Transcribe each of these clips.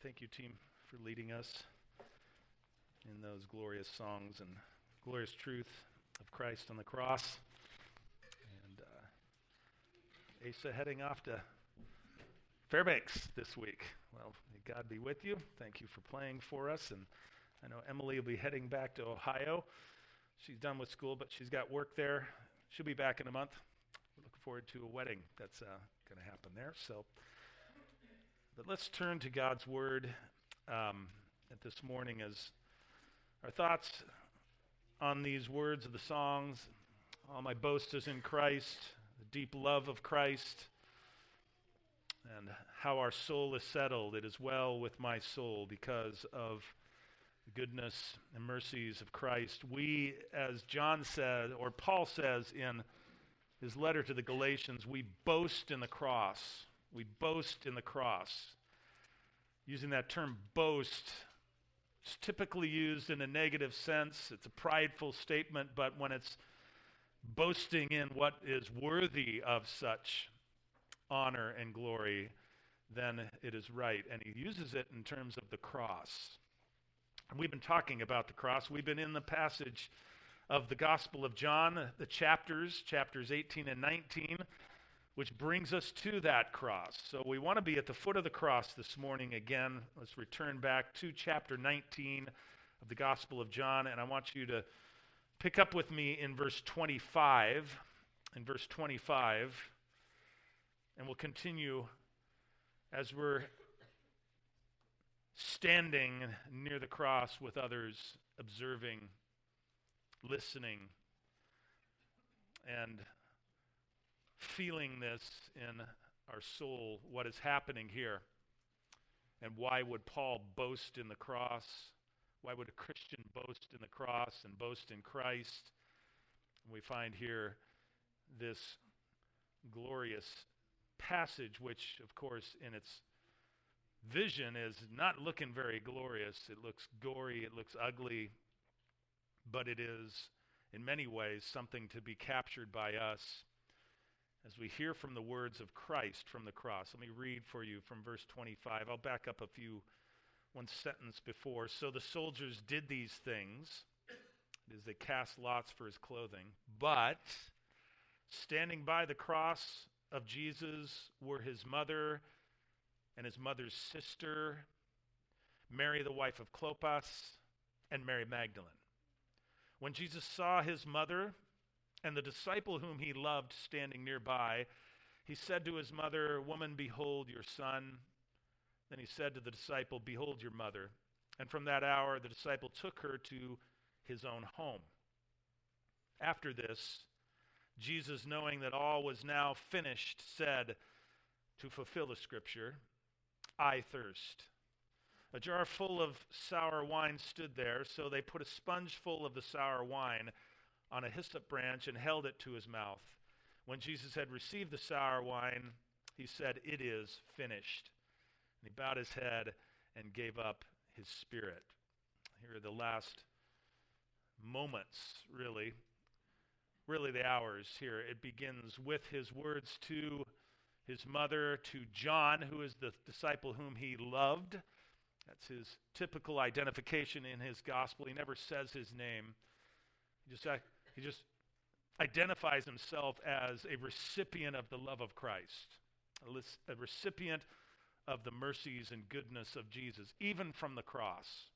Thank you, team, for leading us in those glorious songs and glorious truth of Christ on the cross. And Asa heading off to Fairbanks this week. Well, may God be with you. Thank you for playing for us. And I know Emily will be heading back to Ohio. She's done with school, but she's got work there. She'll be back in a month. We're looking forward to a wedding that's going to happen there. But let's turn to God's Word at this morning as our thoughts on these words of the songs. All my boast is in Christ, the deep love of Christ, and how our soul is settled. It is well with my soul because of the goodness and mercies of Christ. We, as John said, or Paul says in his letter to the Galatians, we boast in the cross. We boast in the cross. Using that term boast, it's typically used in a negative sense. It's a prideful statement, but when it's boasting in what is worthy of such honor and glory, then it is right. And he uses it in terms of the cross. And we've been talking about the cross. We've been in the passage of the Gospel of John, the chapters 18 and 19, which brings us to that cross. So we want to be at the foot of the cross this morning again. Let's return back to chapter 19 of the Gospel of John, and I want you to pick up with me in verse 25. In verse 25, and we'll continue as we're standing near the cross with others, observing, listening, and feeling this in our soul, what is happening here. And why would Paul boast in the cross? Why would a Christian boast in the cross and boast in Christ? And we find here this glorious passage, which, of course, in its vision is not looking very glorious. It looks gory, it looks ugly, but it is, in many ways, something to be captured by us as we hear from the words of Christ from the cross. Let me read for you from verse 25. I'll back up one sentence before. So the soldiers did these things, as they cast lots for his clothing, but standing by the cross of Jesus were his mother and his mother's sister, Mary the wife of Clopas, and Mary Magdalene. When Jesus saw his mother and the disciple whom he loved standing nearby, he said to his mother, "Woman, behold your son." Then he said to the disciple, "Behold your mother." And from that hour the disciple took her to his own home. After this, Jesus, knowing that all was now finished, said, to fulfill the scripture, "I thirst." A jar full of sour wine stood there, so they put a sponge full of the sour wine on a hyssop branch and held it to his mouth. When Jesus had received the sour wine, he said, "It is finished." And he bowed his head and gave up his spirit. Here are the last moments, really the hours here. It begins with his words to his mother, to John, who is the disciple whom he loved. That's his typical identification in his gospel. He never says his name. He just identifies himself as a recipient of the love of Christ, a recipient of the mercies and goodness of Jesus, even from the cross.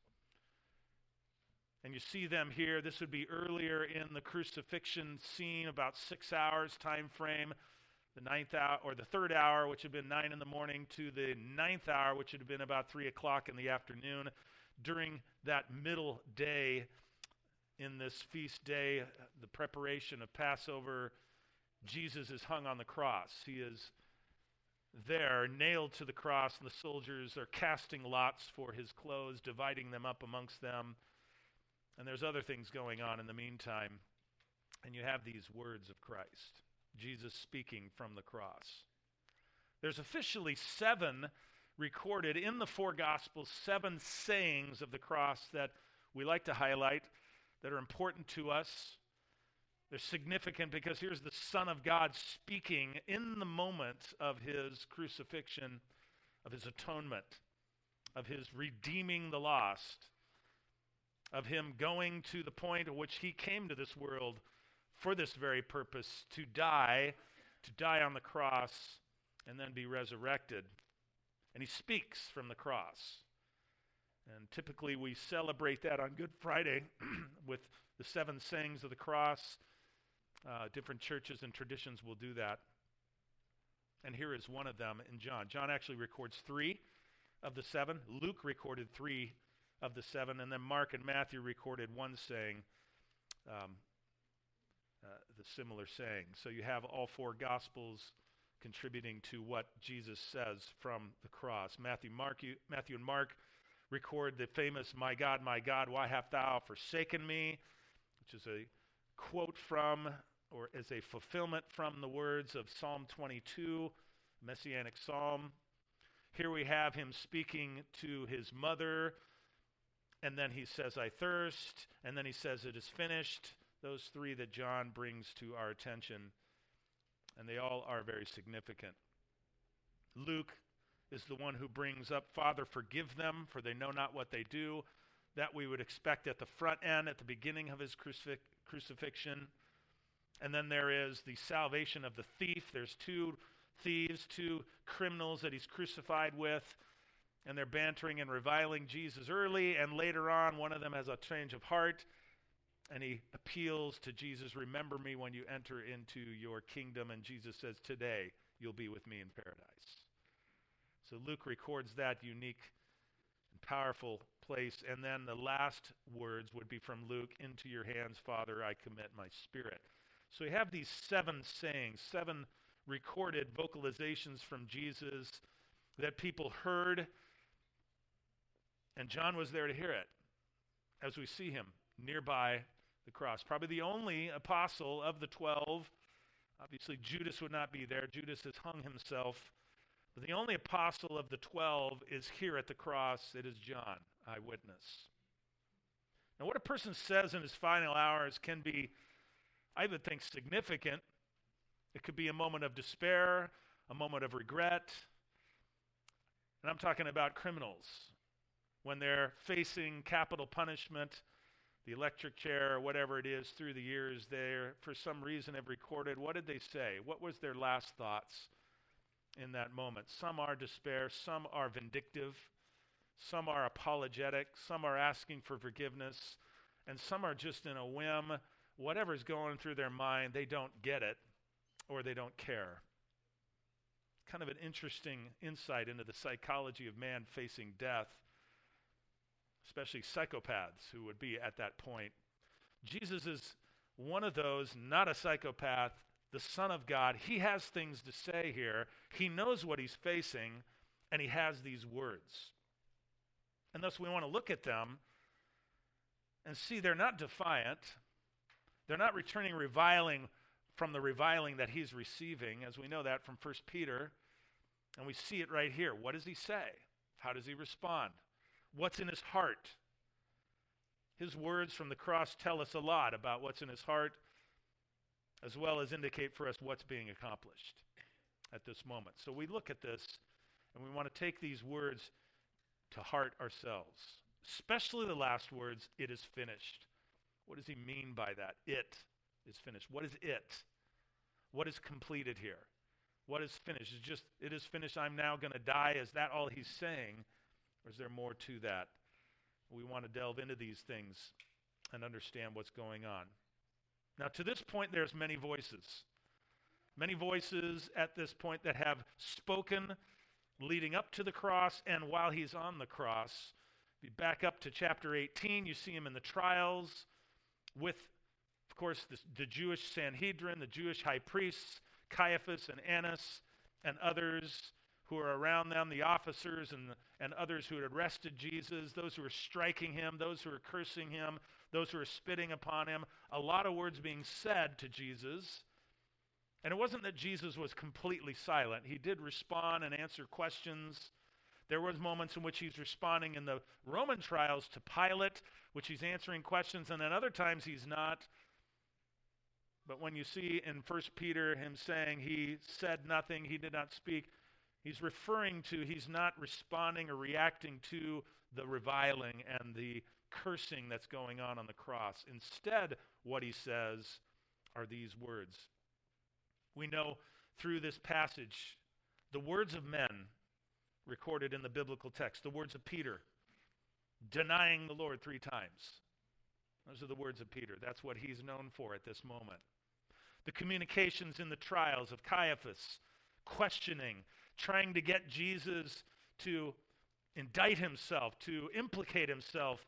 And you see them here. This would be earlier in the crucifixion scene, about 6 hours time frame, the 9th hour, or the 3rd hour, which had been 9 in the morning, to the 9th hour, which would have been about 3 o'clock in the afternoon. During that middle day, in this feast day, the preparation of Passover, Jesus is hung on the cross. He is there, nailed to the cross, and the soldiers are casting lots for his clothes, dividing them up amongst them. And there's other things going on in the meantime. And you have these words of Christ, Jesus speaking from the cross. There's officially 7 recorded in the 4 Gospels, 7 sayings of the cross that we like to highlight, that are important to us. They're significant because here's the Son of God speaking in the moment of his crucifixion, of his atonement. of his redeeming the lost, of him going to the point at which he came to this world for this very purpose, to die on the cross, and then be resurrected. And he speaks from the cross. And typically we celebrate that on Good Friday with the 7 sayings of the cross. Different churches and traditions will do that. And here is one of them in John. John actually records 3 of the 7. Luke recorded 3 of the 7. And then Mark and Matthew recorded one saying, the similar saying. So you have all 4 Gospels contributing to what Jesus says from the cross. Matthew and Mark record the famous, my God, why hast thou forsaken me?" which is a quote from, or is a fulfillment from the words of Psalm 22, Messianic Psalm. Here we have him speaking to his mother, and then he says, "I thirst," and then he says, "It is finished." Those 3 that John brings to our attention, and they all are very significant. Luke is the one who brings up, "Father, forgive them, for they know not what they do." That we would expect at the front end, at the beginning of his crucifixion. And then there is the salvation of the thief. There's 2 thieves, 2 criminals that he's crucified with, and they're bantering and reviling Jesus early, and later on one of them has a change of heart, and he appeals to Jesus, "Remember me when you enter into your kingdom," and Jesus says, "Today you'll be with me in paradise." So Luke records that unique and powerful place. And then the last words would be from Luke, "Into your hands, Father, I commit my spirit." So we have these 7 sayings, 7 recorded vocalizations from Jesus that people heard, and John was there to hear it as we see him nearby the cross. Probably the only apostle of the 12. Obviously Judas would not be there. Judas has hung himself. But the only apostle of the 12 is here at the cross. It is John, eyewitness. Now, what a person says in his final hours can be, I would think, significant. It could be a moment of despair, a moment of regret. And I'm talking about criminals. When they're facing capital punishment, the electric chair, or whatever it is, through the years, they, for some reason, have recorded, what did they say? What was their last thoughts in that moment? Some are despair, some are vindictive, some are apologetic, some are asking for forgiveness, and some are just in a whim. Whatever's going through their mind, they don't get it, or they don't care. Kind of an interesting insight into the psychology of man facing death, especially psychopaths who would be at that point. Jesus is one of those, not a psychopath, the Son of God. He has things to say here. He knows what he's facing, and he has these words. And thus we want to look at them and see they're not defiant. They're not returning reviling from the reviling that he's receiving, as we know that from 1 Peter. And we see it right here. What does he say? How does he respond? What's in his heart? His words from the cross tell us a lot about what's in his heart, as well as indicate for us what's being accomplished at this moment. So we look at this, and we want to take these words to heart ourselves, especially the last words, "It is finished." What does he mean by that? It is finished. What is it? What is completed here? What is finished? It's just, it is finished, I'm now going to die. Is that all he's saying? Or is there more to that? We want to delve into these things and understand what's going on. Now, to this point, there's many voices. Many voices at this point that have spoken leading up to the cross and while he's on the cross. If you back up to chapter 18, you see him in the trials with, of course, the Jewish Sanhedrin, the Jewish high priests, Caiaphas and Annas, and others who are around them, the officers and others who had arrested Jesus, those who were striking him, those who were cursing him, those who were spitting upon him. A lot of words being said to Jesus. And it wasn't that Jesus was completely silent. He did respond and answer questions. There was moments in which he's responding in the Roman trials to Pilate, which he's answering questions, and then other times he's not. But when you see in 1 Peter him saying he said nothing, he did not speak, He's referring to, he's not responding or reacting to the reviling and the cursing that's going on the cross. Instead, what he says are these words. We know through this passage the words of men recorded in the biblical text, the words of Peter, denying the Lord 3 times. Those are the words of Peter. That's what he's known for at this moment. The communications in the trials of Caiaphas, questioning, trying to get Jesus to indict himself, to implicate himself,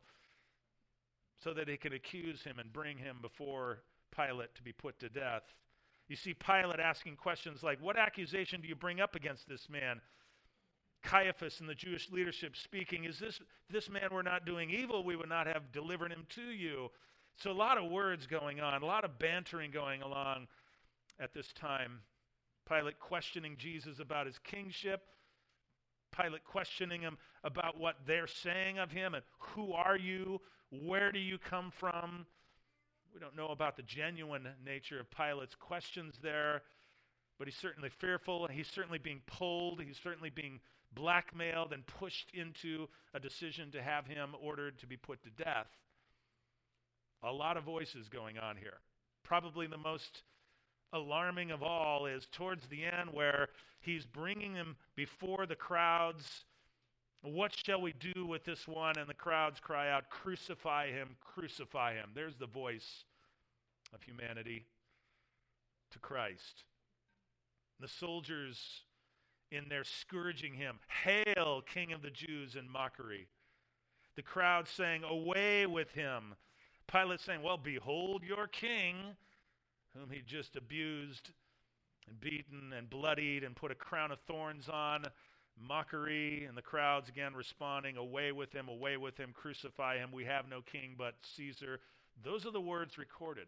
so that he could accuse him and bring him before Pilate to be put to death. You see Pilate asking questions like, what accusation do you bring up against this man? Caiaphas and the Jewish leadership speaking, is this man were not doing evil, we would not have delivered him to you. So a lot of words going on, a lot of bantering going along at this time. Pilate questioning Jesus about his kingship. Pilate questioning him about what they're saying of him and who are you? Where do you come from? We don't know about the genuine nature of Pilate's questions there, but he's certainly fearful. He's certainly being pulled. He's certainly being blackmailed and pushed into a decision to have him ordered to be put to death. A lot of voices going on here. Probably the most alarming of all is towards the end where he's bringing him before the crowds. What shall we do with this one? And the crowds cry out, crucify him, crucify him. There's the voice of humanity to Christ. The soldiers in there scourging him, hail, King of the Jews, in mockery. The crowd saying, away with him. Pilate saying, well, behold your king, whom he just abused and beaten and bloodied and put a crown of thorns on. Mockery, and the crowds again responding, away with him, crucify him. We have no king but Caesar. Those are the words recorded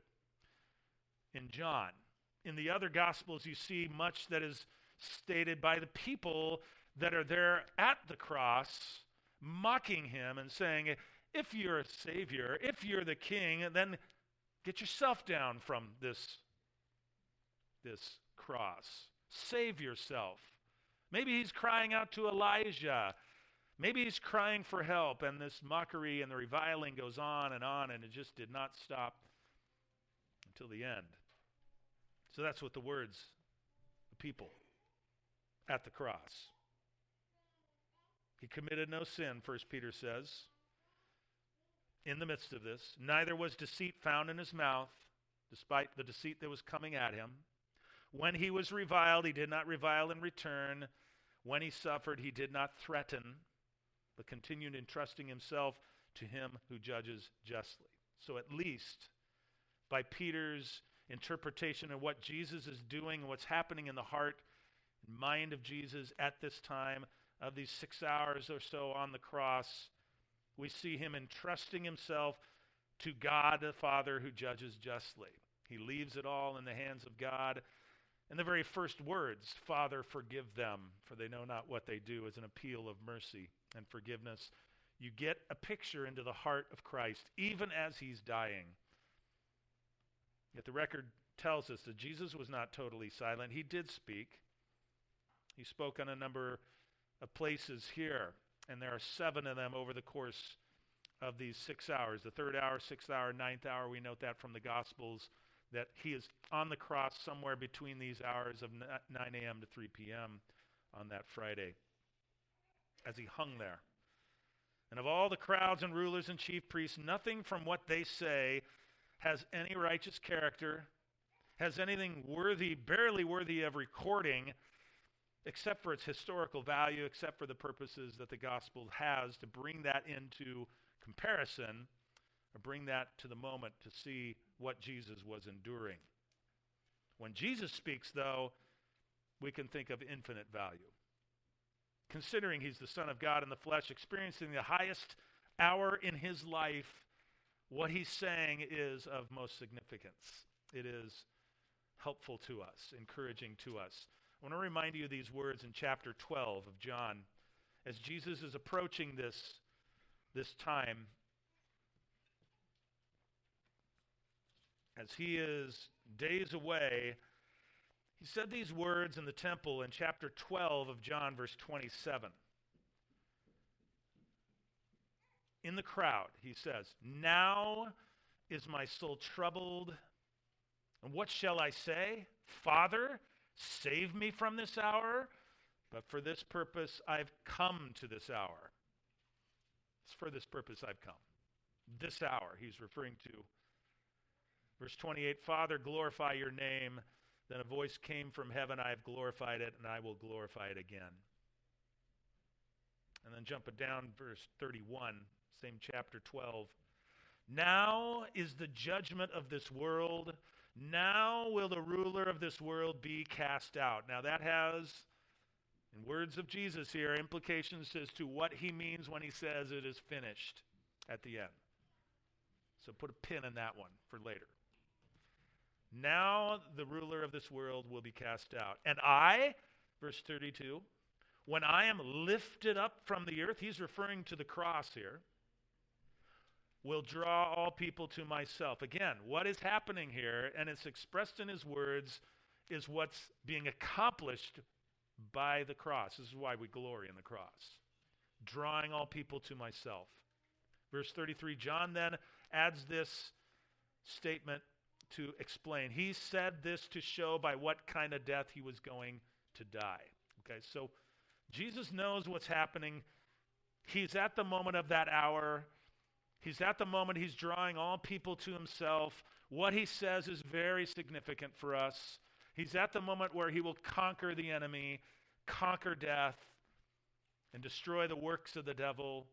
in John. In the other Gospels, you see much that is stated by the people that are there at the cross, mocking him and saying, if you're a savior, if you're the king, then get yourself down from this cross. Save yourself. Maybe he's crying out to Elijah. Maybe he's crying for help, and this mockery and the reviling goes on, and it just did not stop until the end. So that's what the words of people at the cross. He committed no sin, 1 Peter says, in the midst of this. Neither was deceit found in his mouth, despite the deceit that was coming at him. When he was reviled, he did not revile in return. When he suffered, he did not threaten, but continued entrusting himself to him who judges justly. So at least by Peter's interpretation of what Jesus is doing and what's happening in the heart and mind of Jesus at this time of these 6 hours or so on the cross, we see him entrusting himself to God the Father who judges justly. He leaves it all in the hands of God. And the very first words, Father, forgive them, for they know not what they do, is an appeal of mercy and forgiveness. You get a picture into the heart of Christ, even as he's dying. Yet the record tells us that Jesus was not totally silent. He did speak. He spoke on a number of places here, and there are 7 of them over the course of these 6 hours. The 3rd hour, 6th hour, 9th hour, we note that from the Gospels, that he is on the cross somewhere between these hours of 9 a.m. to 3 p.m. on that Friday as he hung there. And of all the crowds and rulers and chief priests, nothing from what they say has any righteous character, has anything worthy, barely worthy of recording, except for its historical value, except for the purposes that the gospel has to bring that into comparison, or bring that to the moment to see what Jesus was enduring. When Jesus speaks, though, we can think of infinite value. Considering he's the Son of God in the flesh, experiencing the highest hour in his life, what he's saying is of most significance. It is helpful to us, encouraging to us. I want to remind you of these words in chapter 12 of John. As Jesus is approaching this time, as he is days away, He said these words in the temple in chapter 12 of John, verse 27. In the crowd, he says, "Now is my soul troubled, and what shall I say? Father, save me from this hour, but for this purpose I've come to this hour." It's for this purpose I've come. This hour he's referring to. Verse 28, "Father, glorify your name." Then a voice came from heaven, "I have glorified it, and I will glorify it again." And then jumping down, verse 31, same chapter 12. "Now is the judgment of this world. Now will the ruler of this world be cast out." Now that has, in words of Jesus here, implications as to what he means when he says it is finished at the end. So put a pin in that one for later. "Now the ruler of this world will be cast out. And I," verse 32, "when I am lifted up from the earth," he's referring to the cross here, "will draw all people to myself." Again, what is happening here, and it's expressed in his words, is what's being accomplished by the cross. This is why we glory in the cross. Drawing all people to myself. Verse 33, John then adds this statement to explain. He said this to show by what kind of death he was going to die. Okay, so Jesus knows what's happening. He's at the moment of that hour. He's at the moment he's drawing all people to himself. What he says is very significant for us. He's at the moment where he will conquer the enemy, conquer death, and destroy the works of the devil,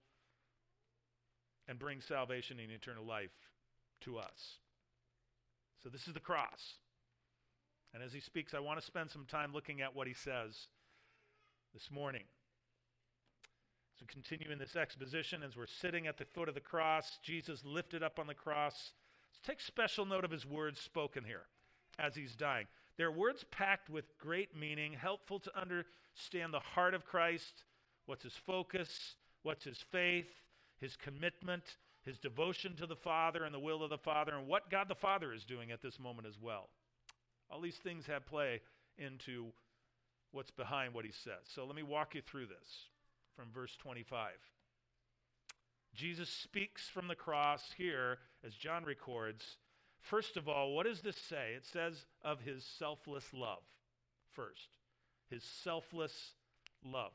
and bring salvation and eternal life to us. So this is the cross. And as he speaks, I want to spend some time looking at what he says this morning. So continue in this exposition as we're sitting at the foot of the cross, Jesus lifted up on the cross. Let's take special note of his words spoken here as he's dying. They're words packed with great meaning, helpful to understand the heart of Christ, what's his focus, what's his faith, his commitment, his devotion to the Father and the will of the Father, and what God the Father is doing at this moment as well. All these things have play into what's behind what he says. So let me walk you through this from verse 25. Jesus speaks from the cross here, as John records. First of all, what does this say? It says of his selfless love first. His selfless love.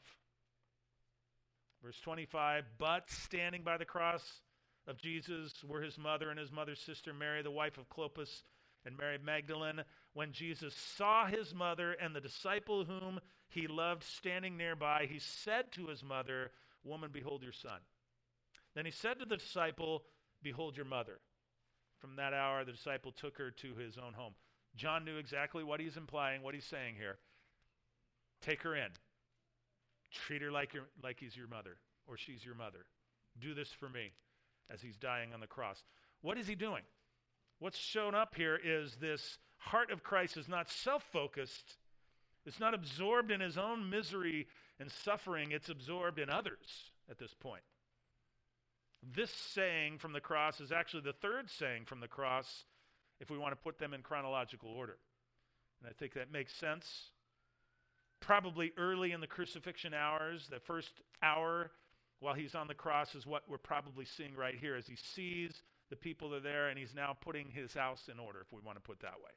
Verse 25, "But standing by the cross of Jesus were his mother and his mother's sister Mary, the wife of Clopas, and Mary Magdalene. When Jesus saw his mother and the disciple whom he loved standing nearby, he said to his mother, 'Woman, behold your son.' Then he said to the disciple, 'Behold your mother.' From that hour, the disciple took her to his own home." John knew exactly what he's implying, what he's saying here. Take her in. Treat her like he's your mother, or she's your mother. Do this for me, as he's dying on the cross. What is he doing? What's shown up here is this heart of Christ is not self-focused. It's not absorbed in his own misery and suffering. It's absorbed in others at this point. This saying from the cross is actually the third saying from the cross, if we want to put them in chronological order. And I think that makes sense. Probably early in the crucifixion hours, the first hour while he's on the cross is what we're probably seeing right here as he sees the people that are there and he's now putting his house in order, if we want to put it that way.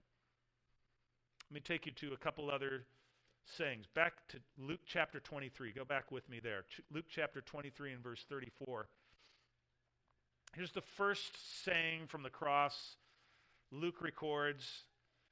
Let me take you to a couple other sayings. Back to Luke chapter 23. Go back with me there. Luke chapter 23 and verse 34. Here's the first saying from the cross Luke records,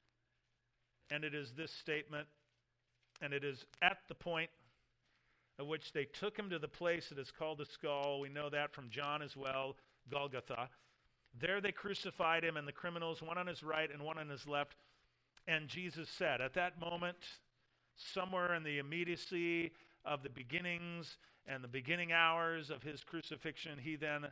and it is this statement, and it is at the point at which they took him to the place that is called the skull. We know that from John as well, Golgotha. There they crucified him and the criminals, one on his right and one on his left. And Jesus said, at that moment, somewhere in the immediacy of the beginnings and the beginning hours of his crucifixion, he then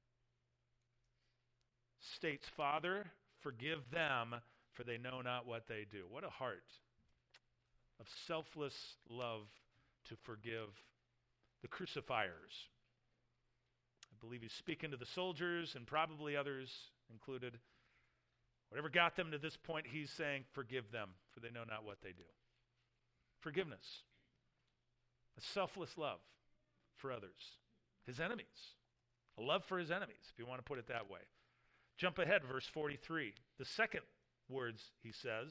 states, "Father, forgive them, for they know not what they do." What a heart of selfless love to forgive the crucifiers. I believe he's speaking to the soldiers and probably others included. Whatever got them to this point, he's saying, forgive them, for they know not what they do. Forgiveness. A selfless love for others. His enemies. A love for his enemies, if you want to put it that way. Jump ahead, verse 43. The second words he says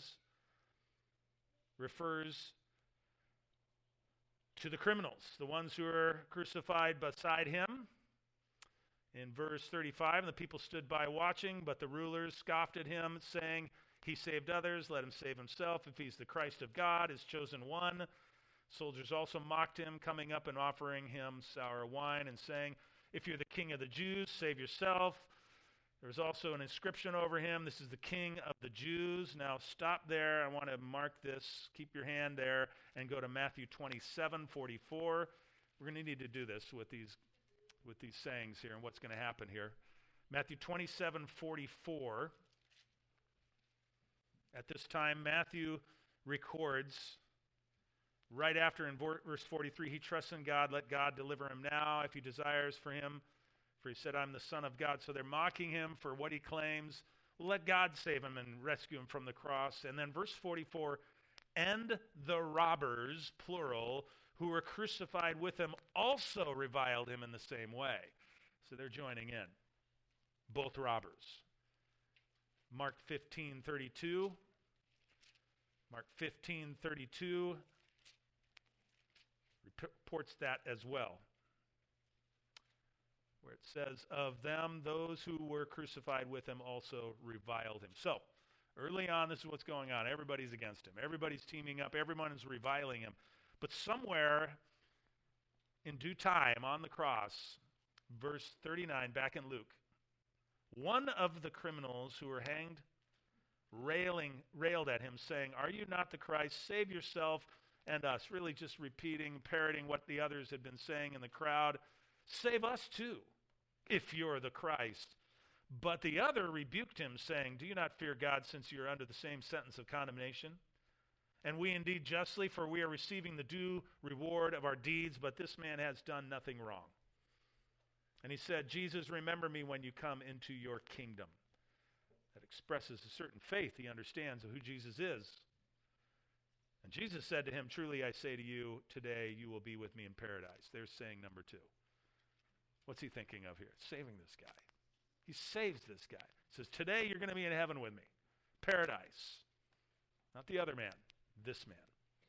refers to the criminals, the ones who are crucified beside him. In verse 35, and the people stood by watching, but the rulers scoffed at him, saying, he saved others, let him save himself, if he's the Christ of God, his chosen one. Soldiers also mocked him, coming up and offering him sour wine, and saying, if you're the king of the Jews, save yourself. There was also an inscription over him, this is the King of the Jews. Now stop there, I want to mark this, keep your hand there, and go to Matthew 27:44. We're going to need to do this with these sayings here and what's going to happen here. Matthew 27:44. At this time, Matthew records, right after in verse 43, he trusts in God, let God deliver him now if he desires for him. For he said, I'm the Son of God. So they're mocking him for what he claims. Let God save him and rescue him from the cross. And then verse 44, and the robbers, plural, who were crucified with him also reviled him in the same way. So they're joining in. Both robbers. Mark 15:32. Mark 15:32 reports that as well, where it says, of them, those who were crucified with him also reviled him. So, early on, this is what's going on. Everybody's against him. Everybody's teaming up. Everyone is reviling him. But somewhere in due time on the cross, verse 39, back in Luke, one of the criminals who were hanged railed at him, saying, are you not the Christ? Save yourself and us. Really just repeating, parroting what the others had been saying in the crowd. Save us too, if you're the Christ. But the other rebuked him, saying, do you not fear God, since you are under the same sentence of condemnation? And we indeed justly, for we are receiving the due reward of our deeds, but this man has done nothing wrong. And he said, Jesus, remember me when you come into your kingdom. That expresses a certain faith he understands of who Jesus is. And Jesus said to him, truly I say to you, today you will be with me in paradise. There's saying number 2. What's he thinking of here? Saving this guy. He saves this guy. He says, today you're going to be in heaven with me. Paradise. Not the other man, this man.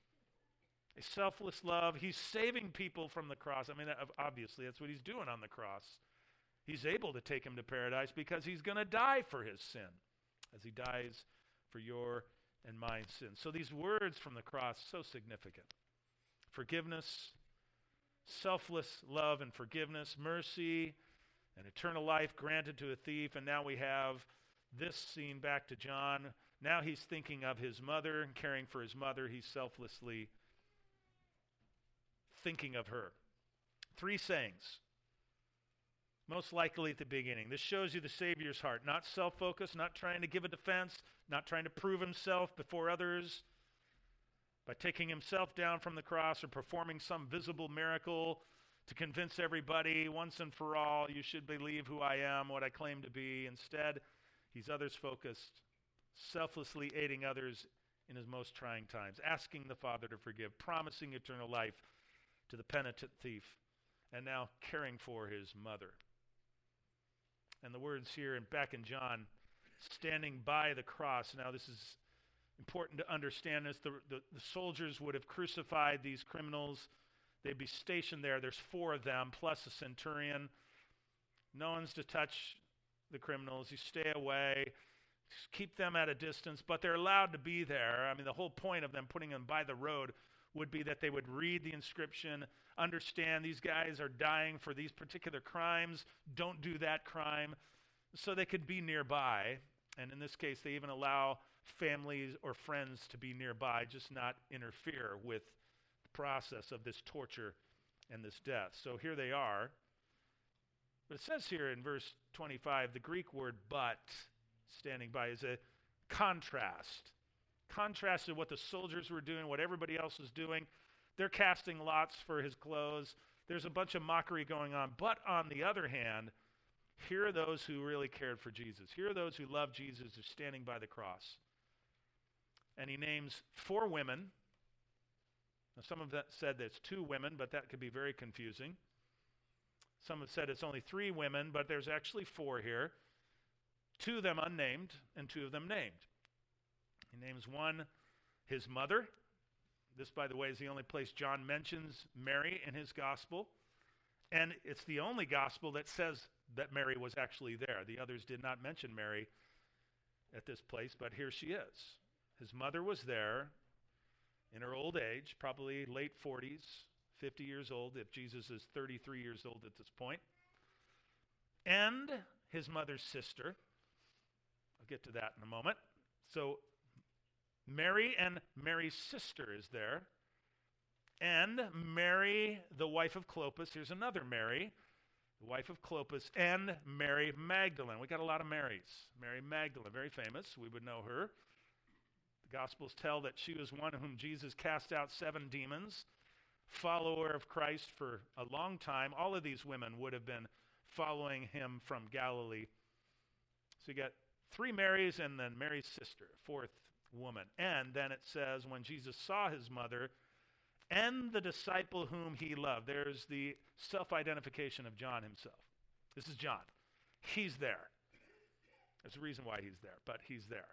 A selfless love. He's saving people from the cross. I mean, obviously that's what he's doing on the cross. He's able to take him to paradise because he's going to die for his sin as he dies for your and my sin. So these words from the cross, so significant. Forgiveness, selfless love and forgiveness, mercy, and eternal life granted to a thief. And now we have this scene back to John. Now he's thinking of his mother and caring for his mother. He's selflessly thinking of her. 3 sayings. Most likely at the beginning. This shows you the Savior's heart. Not self-focused, not trying to give a defense, not trying to prove himself before others by taking himself down from the cross or performing some visible miracle to convince everybody once and for all, you should believe who I am, what I claim to be. Instead, he's others-focused, selflessly aiding others in his most trying times, asking the Father to forgive, promising eternal life to the penitent thief, and now caring for his mother. And the words here and back in John, standing by the cross. Now this is important to understand this. The soldiers would have crucified these criminals. They'd be stationed there. There's 4 of them, plus a centurion. No one's to touch the criminals. You stay away. Just keep them at a distance, but they're allowed to be there. I mean, the whole point of them putting them by the road would be that they would read the inscription, understand these guys are dying for these particular crimes, don't do that crime, so they could be nearby. And in this case, they even allow families or friends to be nearby, just not interfere with the process of this torture and this death. So here they are. But it says here in verse 25, the Greek word but, standing by, is a contrast. Contrast to what the soldiers were doing, what everybody else was doing. They're casting lots for his clothes. There's a bunch of mockery going on. But on the other hand, Here are those who really cared for Jesus. Here are those who love Jesus, who are standing by the cross. And he names 4 women. Now, some have said that it's 2 women, but that could be very confusing. Some have said it's only 3 women, but there's actually 4 here. 2 of them unnamed and 2 of them named. He names one, his mother. This, by the way, is the only place John mentions Mary in his gospel. And it's the only gospel that says that Mary was actually there. The others did not mention Mary at this place, but here she is. His mother was there in her old age, probably late 40s, 50 years old, if Jesus is 33 years old at this point. And his mother's sister. I'll get to that in a moment. So Mary and Mary's sister is there. And Mary, the wife of Clopas. Here's another Mary, the wife of Clopas, and Mary Magdalene. We got a lot of Marys. Mary Magdalene, very famous. We would know her. The Gospels tell that she was one whom Jesus cast out 7 demons, follower of Christ for a long time. All of these women would have been following him from Galilee. So you got 3 Marys and then Mary's sister, 4th woman. And then it says, when Jesus saw his mother and the disciple whom he loved. There's the self-identification of John himself. This is John. He's there. There's a reason why he's there, but he's there.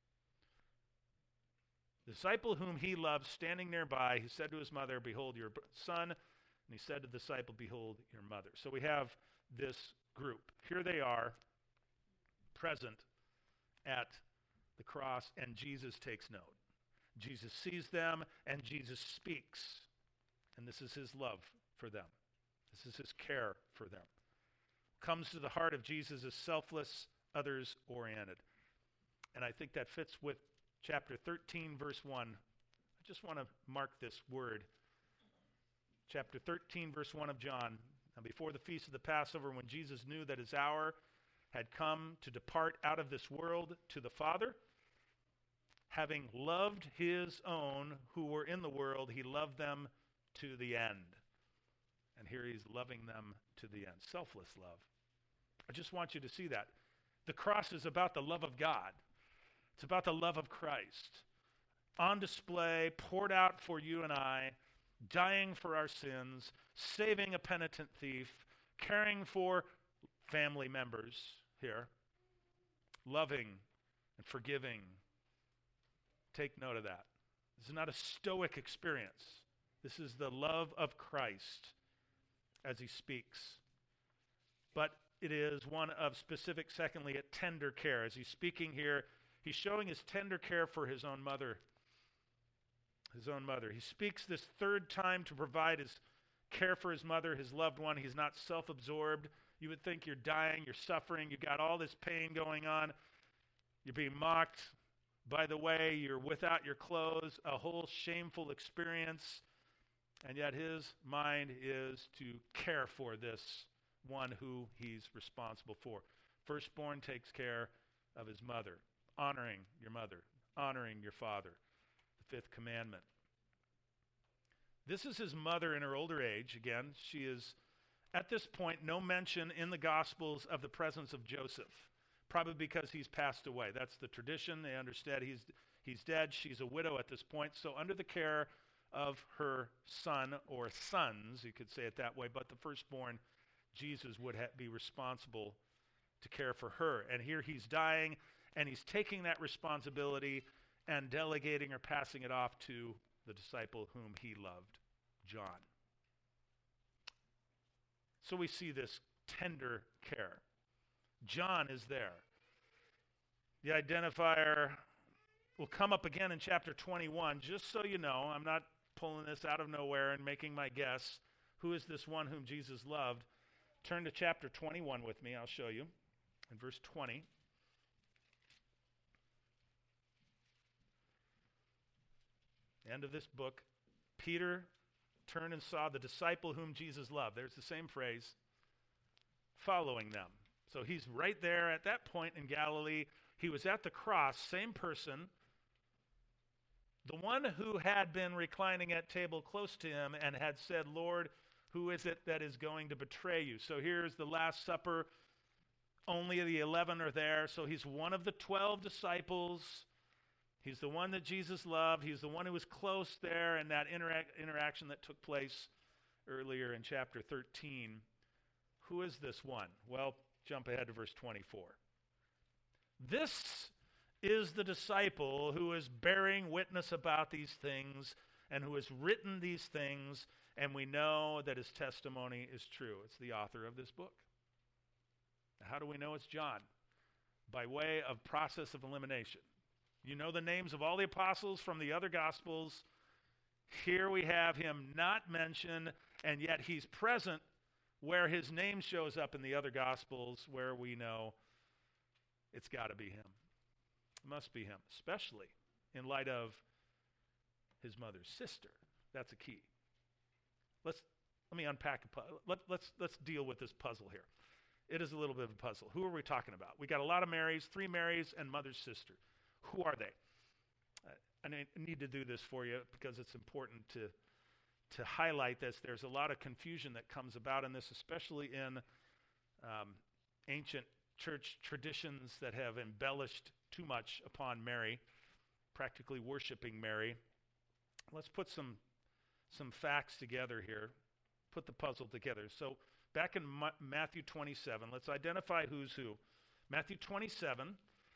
The disciple whom he loved, standing nearby, he said to his mother, behold your son. And he said to the disciple, behold your mother. So we have this group. Here they are, present at the cross, and Jesus takes note. Jesus sees them, and Jesus speaks. And this is his love for them. This is his care for them. Comes to the heart of Jesus as selfless, others-oriented. And I think that fits with chapter 13, verse 1. I just want to mark this word. Chapter 13, verse 1 of John. Now before the feast of the Passover, when Jesus knew that his hour had come to depart out of this world to the Father, having loved his own who were in the world, he loved them to the end. And here he's loving them to the end. Selfless love. I just want you to see that. The cross is about the love of God. It's about the love of Christ. On display, poured out for you and I, dying for our sins, saving a penitent thief, caring for family members here, loving and forgiving. Take note of that. This is not a stoic experience. This is the love of Christ as he speaks. But it is one of specific, secondly, a tender care. As he's speaking here, he's showing his tender care for his own mother. His own mother. He speaks this 3rd time to provide his care for his mother, his loved one. He's not self-absorbed. You would think you're dying, you're suffering, you've got all this pain going on. You're being mocked. By the way, you're without your clothes, a whole shameful experience, and yet his mind is to care for this one who he's responsible for. Firstborn takes care of his mother, honoring your mother, honoring your father, the 5th commandment. This is his mother in her older age. Again, she is, at this point, no mention in the Gospels of the presence of Joseph. Probably because he's passed away. That's the tradition. They understand he's dead. She's a widow at this point. So under the care of her son, or sons, you could say it that way, but the firstborn, Jesus would be responsible to care for her. And here he's dying, and he's taking that responsibility and delegating or passing it off to the disciple whom he loved, John. So we see this tender care. John is there. The identifier will come up again in chapter 21. Just so you know, I'm not pulling this out of nowhere and making my guess. Who is this one whom Jesus loved? Turn to chapter 21 with me. I'll show you. In verse 20. End of this book. Peter turned and saw the disciple whom Jesus loved. There's the same phrase. Following them. So he's right there at that point in Galilee. He was at the cross, same person. The one who had been reclining at table close to him and had said, Lord, who is it that is going to betray you? So here's the Last Supper. Only the 11 are there, so he's one of the 12 disciples. He's the one that Jesus loved. He's the one who was close there in that interaction that took place earlier in chapter 13. Who is this one? Well, jump ahead to verse 24. This is the disciple who is bearing witness about these things and who has written these things, and we know that his testimony is true. It's the author of this book. How do we know it's John? By way of process of elimination. You know the names of all the apostles from the other Gospels. Here we have him not mentioned, and yet he's present where his name shows up in the other Gospels, where we know it's got to be him. It must be him, especially in light of his mother's sister. That's a key. Let me unpack let's deal with this puzzle here. It is a little bit of a puzzle. Who are we talking about? We got a lot of Marys, 3 Marys, and mother's sister. Who are they? And I need to do this for you because it's important to highlight this. There's a lot of confusion that comes about in this, especially in ancient church traditions that have embellished too much upon Mary, practically worshiping Mary. Let's put some facts together here, put the puzzle together. So back in Matthew 27, let's identify who's who. Matthew 27,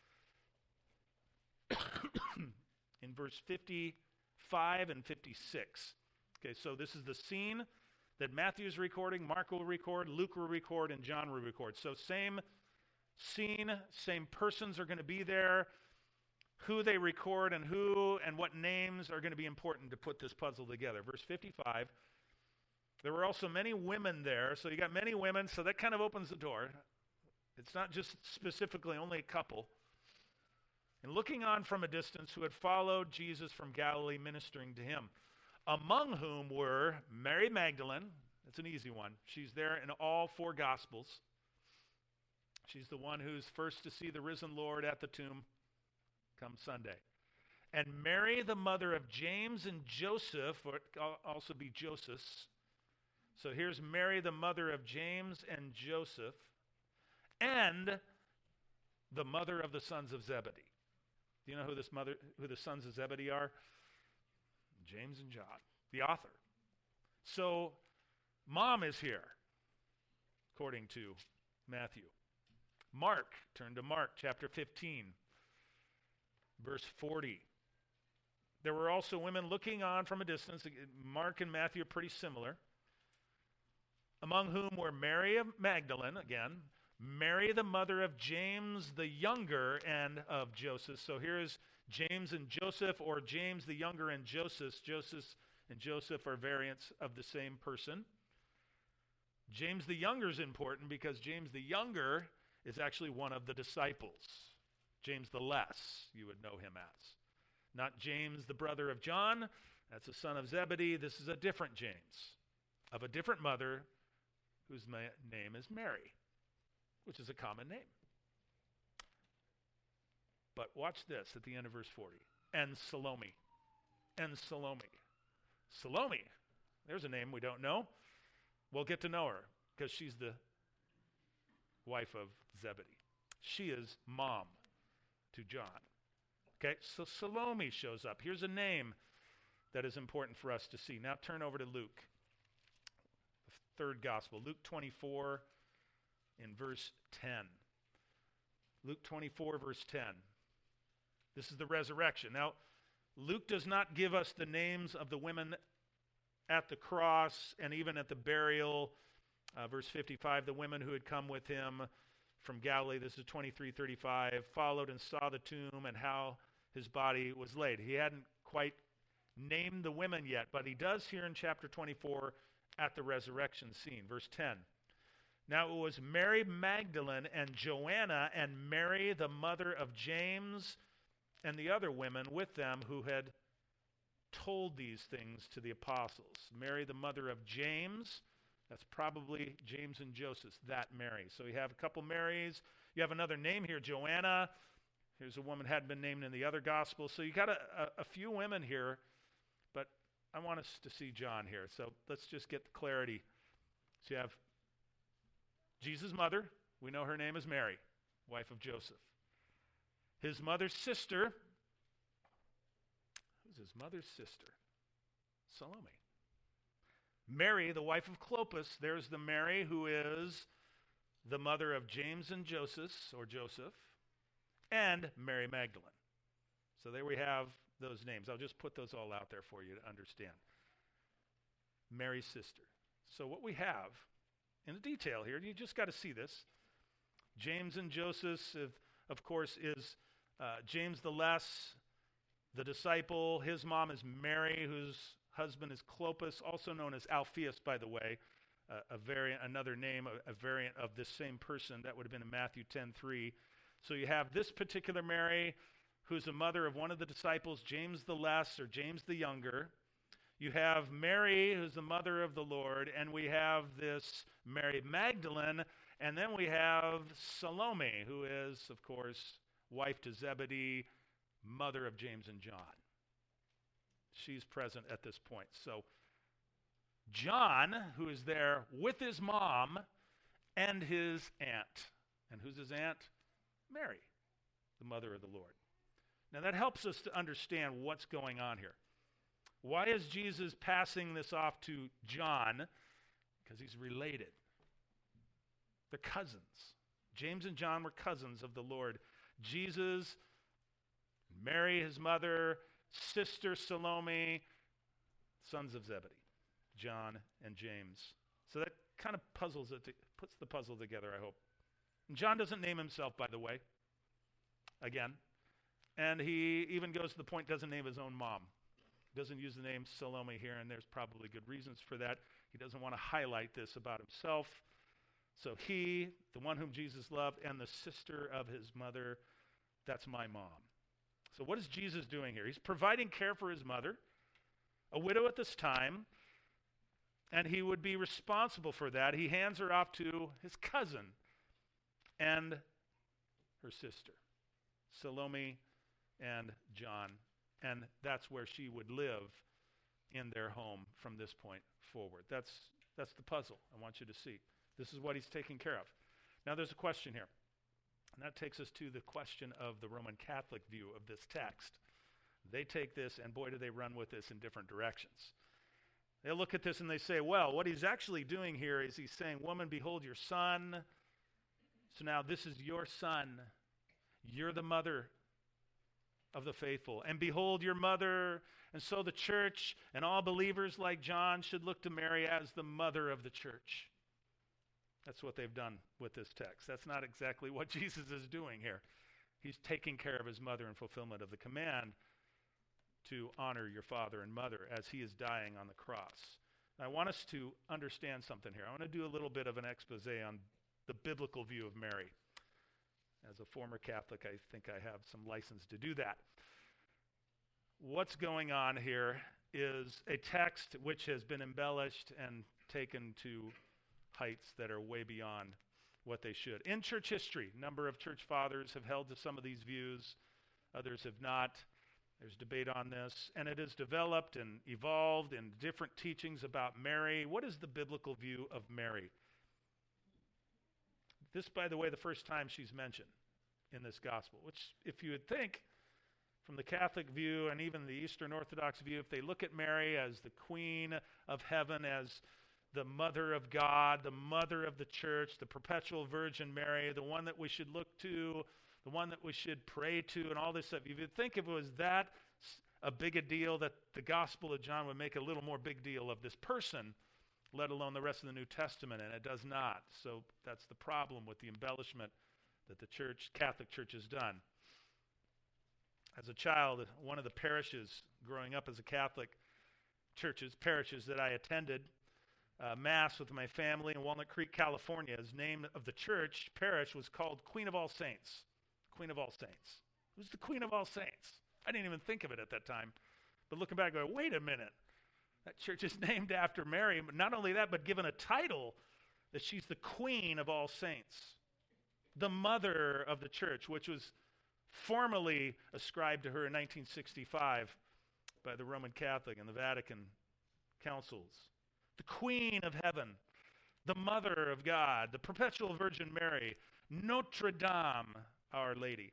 in verse 55 and 56. Okay, so this is the scene that Matthew's recording, Mark will record, Luke will record, and John will record. So same scene, same persons are going to be there. Who they record and who and what names are going to be important to put this puzzle together. Verse 55, there were also many women there. So you got many women, so that kind of opens the door. It's not just specifically only a couple. And looking on from a distance, who had followed Jesus from Galilee, ministering to him, among whom were Mary Magdalene. That's an easy one. She's there in all 4 Gospels. She's the one who's first to see the risen Lord at the tomb come Sunday. And Mary, the mother of James and Joseph, or it could also be Joseph. So here's Mary, the mother of James and Joseph, and the mother of the sons of Zebedee. Do you know who the sons of Zebedee are? James and John, the author. So mom is here, according to Matthew. Mark, turn to Mark chapter 15, verse 40. There were also women looking on from a distance. Mark and Matthew are pretty similar. Among whom were Mary of Magdalene, again, Mary the mother of James the younger and of Joseph. So here's James and Joseph, or James the younger and Joseph. Joseph and Joseph are variants of the same person. James the younger is important because James the younger is actually one of the disciples. James the less, you would know him as. Not James, the brother of John. That's the son of Zebedee. This is a different James, of a different mother, whose name is Mary, which is a common name. But watch this at the end of verse 40. And Salome. And Salome. Salome. There's a name we don't know. We'll get to know her because she's the wife of Zebedee. She is mom to John. Okay, so Salome shows up. Here's a name that is important for us to see. Now turn over to Luke, the 3rd gospel. Luke 24 in verse 10. Luke 24, verse 10. This is the resurrection. Now, Luke does not give us the names of the women at the cross and even at the burial. Verse 55, the women who had come with him from Galilee, this is 23:35, followed and saw the tomb and how his body was laid. He hadn't quite named the women yet, but he does here in chapter 24 at the resurrection scene. Verse 10. Now it was Mary Magdalene and Joanna and Mary, the mother of James, and the other women with them who had told these things to the apostles. Mary, the mother of James, that's probably James and Joseph, that Mary. So you have a couple Marys. You have another name here, Joanna. Here's a woman hadn't been named in the other gospel. So you got a few women here, but I want us to see John here. So let's just get the clarity. So you have Jesus' mother, We know her name is Mary, wife of Joseph. His mother's sister, who's his mother's sister? Salome. Mary, the wife of Clopas, there's the Mary who is the mother of James and Joseph, and Mary Magdalene. So there we have those names. I'll just put those all out there for you to understand. Mary's sister. So what we have in detail here, you just got to see this. James and Joseph, of course, is James the Less, the disciple. His mom is Mary, whose husband is Clopas, also known as Alphaeus, by the way, another name, a variant of this same person. That would have been in Matthew 10:3. So you have this particular Mary, who's the mother of one of the disciples, James the Less or James the Younger. You have Mary, who's the mother of the Lord, and we have this Mary Magdalene, and then we have Salome, who is, of course, wife to Zebedee, mother of James and John. She's present at this point. So John, who is there with his mom and his aunt. And who's his aunt? Mary, the mother of the Lord. Now that helps us to understand what's going on here. Why is Jesus passing this off to John? Because he's related. They're cousins. James and John were cousins of the Lord. Jesus, Mary, his mother, sister Salome, sons of Zebedee, John and James. So that kind of puts the puzzle together, I hope. And John doesn't name himself, by the way, again. And he even goes to the point, doesn't name his own mom. Doesn't use the name Salome here, and there's probably good reasons for that. He doesn't want to highlight this about himself. So he, the one whom Jesus loved, and the sister of his mother, that's my mom. So what is Jesus doing here? He's providing care for his mother, a widow at this time, and he would be responsible for that. He hands her off to his cousin and her sister, Salome and John, and that's where she would live in their home from this point forward. That's the puzzle I want you to see. This is what he's taking care of. Now there's a question here. And that takes us to the question of the Roman Catholic view of this text. They take this, and boy, do they run with this in different directions. They look at this and they say, well, what he's actually doing here is he's saying, woman, behold your son. So now this is your son. You're the mother of the faithful. And behold your mother. And so the church and all believers like John should look to Mary as the mother of the church. That's what they've done with this text. That's not exactly what Jesus is doing here. He's taking care of his mother in fulfillment of the command to honor your father and mother as he is dying on the cross. I want us to understand something here. I want to do a little bit of an expose on the biblical view of Mary. As a former Catholic, I think I have some license to do that. What's going on here is a text which has been embellished and taken to heights that are way beyond what they should. In church history, a number of church fathers have held to some of these views. Others have not. There's debate on this. And it has developed and evolved in different teachings about Mary. What is the biblical view of Mary? This, by the way, the first time she's mentioned in this gospel, which if you would think from the Catholic view and even the Eastern Orthodox view, if they look at Mary as the queen of heaven, as the mother of God, the mother of the church, the perpetual Virgin Mary, the one that we should look to, the one that we should pray to, and all this stuff. If you think if it was that a big a deal, that the Gospel of John would make a little more big deal of this person, let alone the rest of the New Testament, and it does not. So that's the problem with the embellishment that the Catholic Church has done. As a child, one of the parishes, growing up as a Catholic parishes that I attended, Mass with my family in Walnut Creek, California. His name of the parish was called Queen of All Saints. Queen of All Saints. Who's the Queen of All Saints? I didn't even think of it at that time. But looking back, I go, wait a minute. That church is named after Mary. But not only that, but given a title that she's the Queen of All Saints. The mother of the church, which was formally ascribed to her in 1965 by the Roman Catholic and the Vatican councils. The Queen of Heaven. the Mother of God, the Perpetual Virgin Mary, Notre Dame, Our Lady,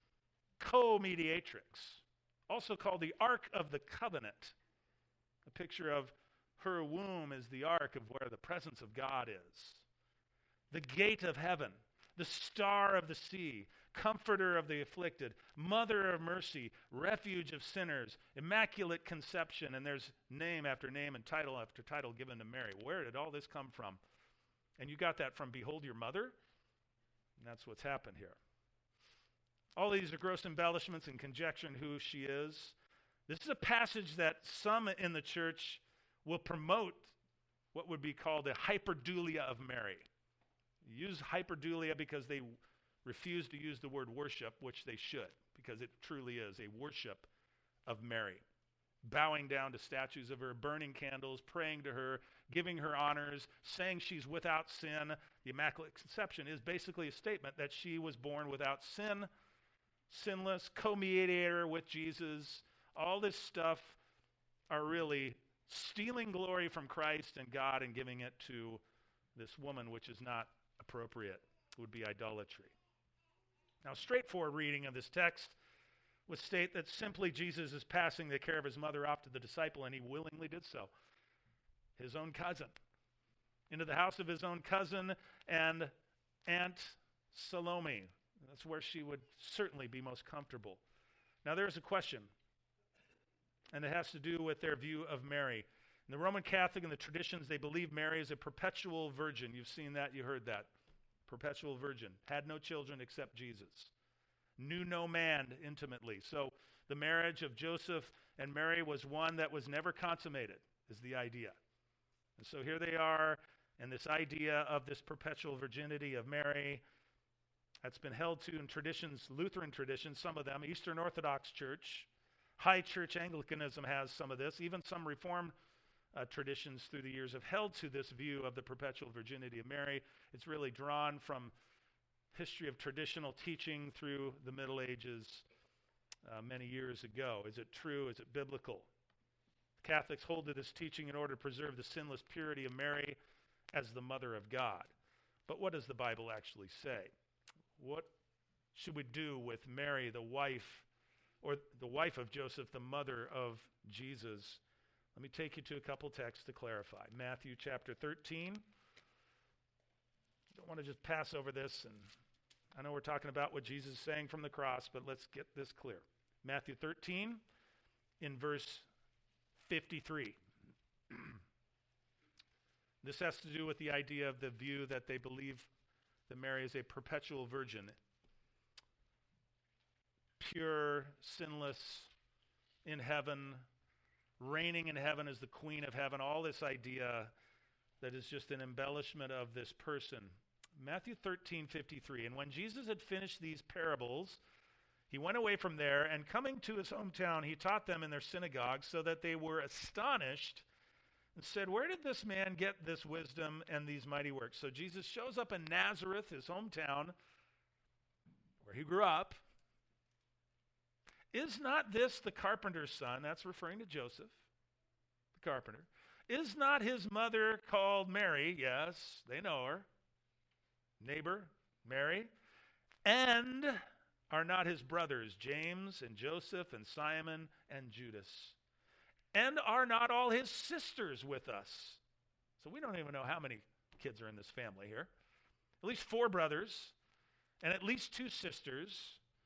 co-mediatrix, also called the Ark of the Covenant. A picture of her womb is the ark of where the presence of God is. The gate of heaven, the star of the sea, comforter of the afflicted, mother of mercy, refuge of sinners, immaculate conception, and there's name after name and title after title given to Mary. Where did all this come from? And you got that from Behold Your Mother? And that's what's happened here. All these are gross embellishments and conjecture on who she is. This is a passage that some in the church will promote what would be called a hyperdulia of Mary. Use hyperdulia because they refuse to use the word worship, which they should, because it truly is a worship of Mary. Bowing down to statues of her, burning candles, praying to her, giving her honors, saying she's without sin. The Immaculate Conception is basically a statement that she was born without sin, sinless, co-mediator with Jesus. All this stuff are really stealing glory from Christ and God and giving it to this woman, which is not appropriate. It would be idolatry. Now, straightforward reading of this text would state that simply Jesus is passing the care of his mother off to the disciple, and he willingly did so. His own cousin. Into the house of his own cousin and Aunt Salome. That's where she would certainly be most comfortable. Now, there's a question, and it has to do with their view of Mary. In the Roman Catholic and the traditions, they believe Mary is a perpetual virgin. You've seen that, you heard that. Perpetual virgin. Had no children except Jesus. Knew no man intimately. So the marriage of Joseph and Mary was one that was never consummated, is the idea. And so here they are, and this idea of this perpetual virginity of Mary, that's been held to in traditions, Lutheran traditions, some of them, Eastern Orthodox Church, High Church Anglicanism has some of this, even some Reformed traditions through the years have held to this view of the perpetual virginity of Mary. It's really drawn from history of traditional teaching through the Middle Ages many years ago. Is it true? Is it biblical? Catholics hold to this teaching in order to preserve the sinless purity of Mary as the Mother of God. But what does the Bible actually say? What should we do with Mary, the wife, or the wife of Joseph, the mother of Jesus? Let me take you to a couple texts to clarify. Matthew chapter 13. Don't want to just pass over this, and I know we're talking about what Jesus is saying from the cross, but let's get this clear. Matthew 13 in verse 53. This has to do with the idea of the view that they believe that Mary is a perpetual virgin. Pure, sinless, in heaven, reigning in heaven as the queen of heaven, all this idea that is just an embellishment of this person. Matthew 13:53, and when Jesus had finished these parables, he went away from there, and coming to his hometown, he taught them in their synagogue, so that they were astonished and said, where did this man get this wisdom and these mighty works? So Jesus shows up in Nazareth, his hometown, where he grew up. Is not this the carpenter's son? That's referring to Joseph, the carpenter. Is not his mother called Mary? Yes, they know her. Neighbor, Mary. And are not his brothers James and Joseph and Simon and Judas? And are not all his sisters with us? So we don't even know how many kids are in this family here. At least 4 brothers and at least 2 sisters.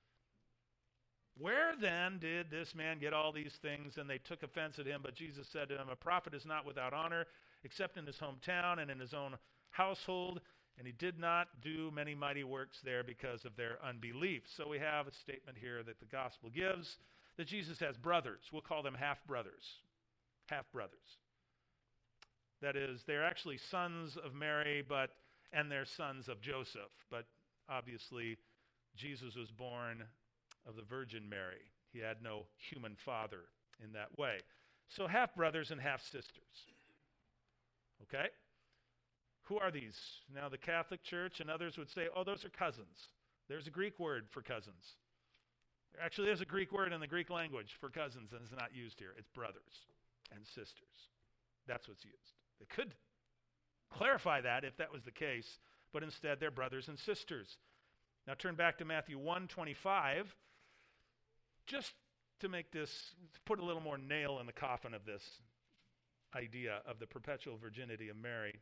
Where then did this man get all these things? And they took offense at him, but Jesus said to him, a prophet is not without honor, except in his hometown and in his own household. And he did not do many mighty works there because of their unbelief. So we have a statement here that the gospel gives that Jesus has brothers. We'll call them half-brothers. Half-brothers. That is, they're actually sons of Mary, and they're sons of Joseph. But obviously, Jesus was born of the Virgin Mary. He had no human father in that way. So half-brothers and half-sisters. Okay? Who are these? Now the Catholic Church and others would say, oh, those are cousins. There's a Greek word for cousins. There actually is a Greek word in the Greek language for cousins, and it's not used here. It's brothers and sisters. That's what's used. They could clarify that if that was the case, but instead they're brothers and sisters. Now turn back to Matthew 1:25, just to make this, put a little more nail in the coffin of this idea of the perpetual virginity of Mary.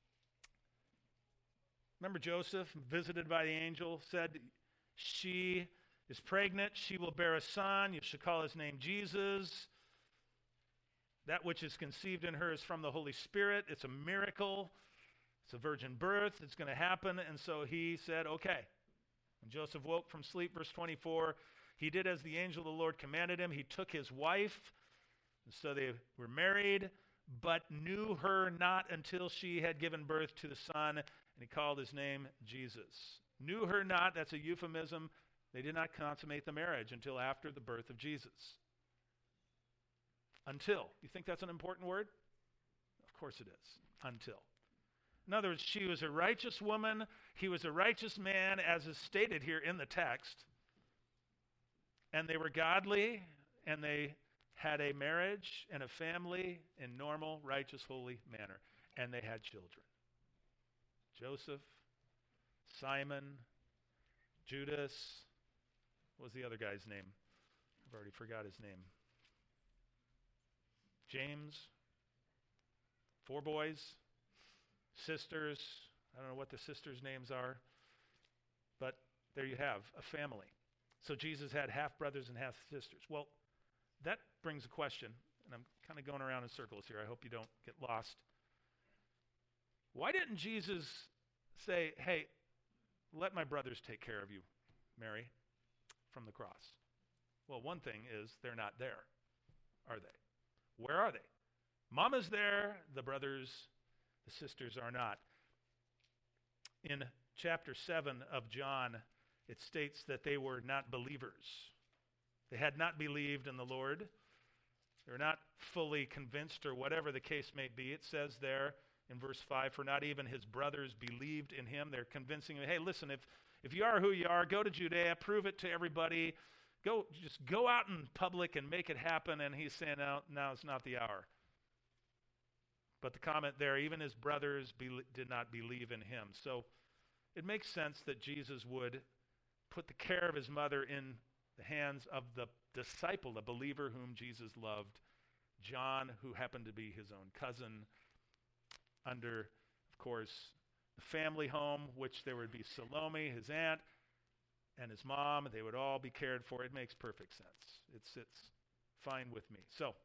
Remember Joseph, visited by the angel, said, she is pregnant, she will bear a son, you should call his name Jesus. That which is conceived in her is from the Holy Spirit. It's a miracle. It's a virgin birth. It's going to happen. And so he said, okay. When Joseph woke from sleep, verse 24, he did as the angel of the Lord commanded him. He took his wife. And so they were married, but knew her not until she had given birth to the son. And he called his name Jesus. Knew her not, that's a euphemism. They did not consummate the marriage until after the birth of Jesus. Until. You think that's an important word? Of course it is. Until. In other words, she was a righteous woman. He was a righteous man, as is stated here in the text. And they were godly, and they had a marriage and a family in normal, righteous, holy manner. And they had children. Joseph, Simon, Judas. What was the other guy's name? I've already forgot his name. James. 4 boys. Sisters. I don't know what the sisters' names are. But there you have a family. So Jesus had half brothers and half sisters. Well, that brings a question, and I'm kind of going around in circles here. I hope you don't get lost. Why didn't Jesus say, hey, let my brothers take care of you, Mary, from the cross? Well, one thing is they're not there, are they? Where are they? Mama's there, the brothers, the sisters are not. In chapter 7 of John, it states that they were not believers. They had not believed in the Lord. They were not fully convinced, or whatever the case may be. It says there in verse 5, for not even his brothers believed in him. They're convincing him, hey, listen, if you are who you are, go to Judea, prove it to everybody. Just go out in public and make it happen. And he's saying, no, now it's not the hour. But the comment there, even his brothers did not believe in him. So it makes sense that Jesus would put the care of his mother in the hands of the disciple, the believer whom Jesus loved, John, who happened to be his own cousin, under, of course, the family home, which there would be Salome, his aunt, and his mom. They would all be cared for. It makes perfect sense. It's fine with me. So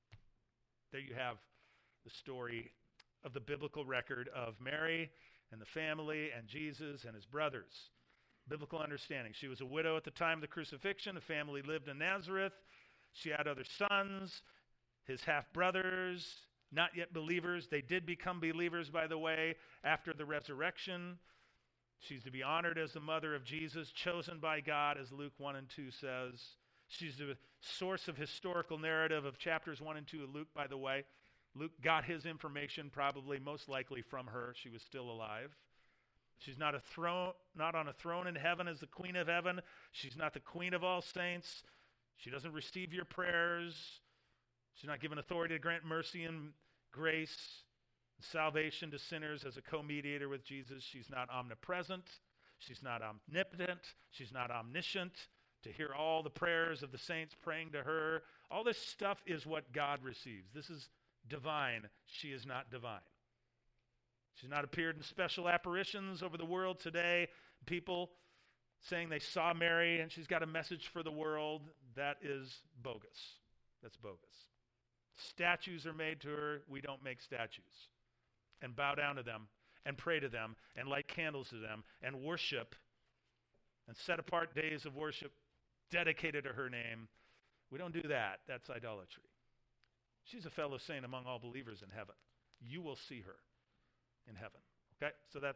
there you have the story of the biblical record of Mary and the family and Jesus and his brothers. Biblical understanding. She was a widow at the time of the crucifixion. The family lived in Nazareth. She had other sons, his half-brothers, not yet believers. They did become believers, by the way, after the resurrection. She's to be honored as the mother of Jesus, chosen by God, as Luke 1 and 2 says. She's the source of historical narrative of chapters 1 and 2 of Luke, by the way. Luke got his information probably most likely from her. She was still alive. She's not on a throne in heaven as the queen of heaven. She's not the queen of all saints. She doesn't receive your prayers. She's not given authority to grant mercy and grace, and salvation to sinners as a co-mediator with Jesus. She's not omnipresent. She's not omnipotent. She's not omniscient to hear all the prayers of the saints praying to her. All this stuff is what God receives. This is divine. She is not divine. She's not appeared in special apparitions over the world today. People saying they saw Mary and she's got a message for the world. That is bogus. That's bogus. Statues are made to her. We don't make statues. And bow down to them and pray to them and light candles to them and worship and set apart days of worship dedicated to her name. We don't do that. That's idolatry. She's a fellow saint among all believers in heaven. You will see her in heaven. Okay? So that's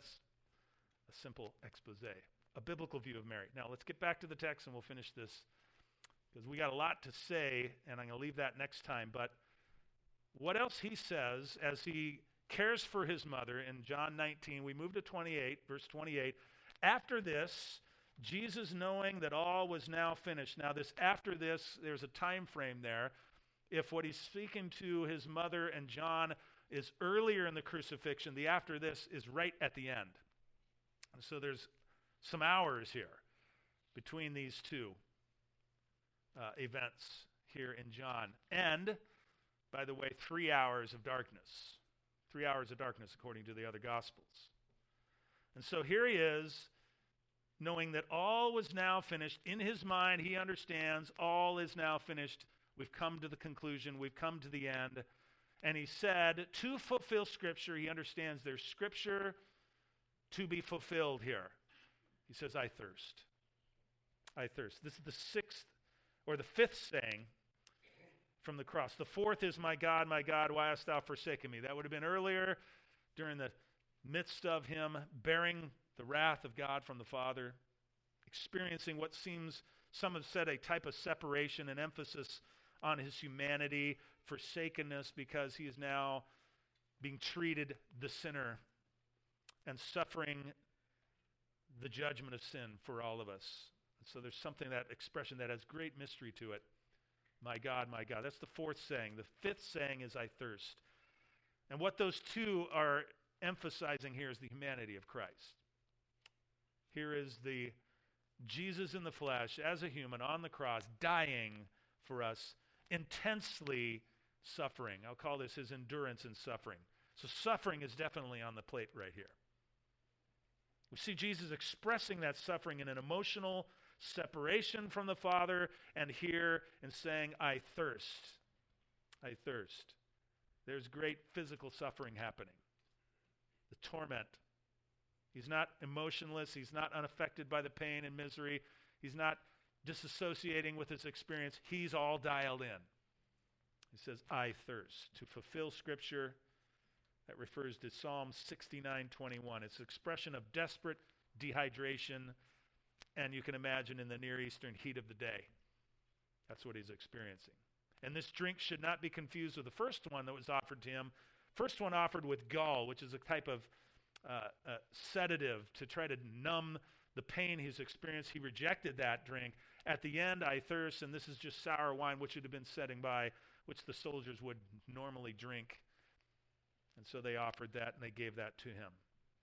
a simple expose, a biblical view of Mary. Now let's get back to the text and we'll finish this because we got a lot to say and I'm going to leave that next time. But what else he says as he cares for his mother in John 19, we move to 28, verse 28. After this, Jesus, knowing that all was now finished. Now this after this, there's a time frame there. If what he's speaking to his mother and John is earlier in the crucifixion. The after this is right at the end. And so there's some hours here between these two events here in John. And, by the way, 3 hours of darkness. 3 hours of darkness according to the other Gospels. And so here he is, knowing that all was now finished. In his mind, he understands all is now finished. We've come to the conclusion. We've come to the end. And he said, to fulfill Scripture, he understands there's Scripture to be fulfilled here. He says, I thirst. I thirst. This is the sixth or the fifth saying from the cross. The fourth is, my God, why hast thou forsaken me? That would have been earlier during the midst of him bearing the wrath of God from the Father, experiencing what seems, some have said, a type of separation, an emphasis on his humanity, forsakenness, because he is now being treated the sinner and suffering the judgment of sin for all of us. And so there's something, that expression that has great mystery to it. My God, that's the fourth saying. The fifth saying is, I thirst. And what those two are emphasizing here is the humanity of Christ. Here is the Jesus in the flesh as a human on the cross, dying for us, intensely suffering. I'll call this his endurance in suffering. So suffering is definitely on the plate right here. We see Jesus expressing that suffering in an emotional separation from the Father, and here in saying, I thirst. I thirst. There's great physical suffering happening. The torment. He's not emotionless. He's not unaffected by the pain and misery. He's not disassociating with his experience. He's all dialed in. He says, I thirst. To fulfill Scripture, that refers to Psalm 69:21. It's an expression of desperate dehydration, and you can imagine in the Near Eastern heat of the day. That's what he's experiencing. And this drink should not be confused with the first one that was offered to him. First one offered with gall, which is a type of sedative to try to numb the pain he's experienced. He rejected that drink. At the end, I thirst, and this is just sour wine, which would have been setting by, which the soldiers would normally drink. And so they offered that, and they gave that to him.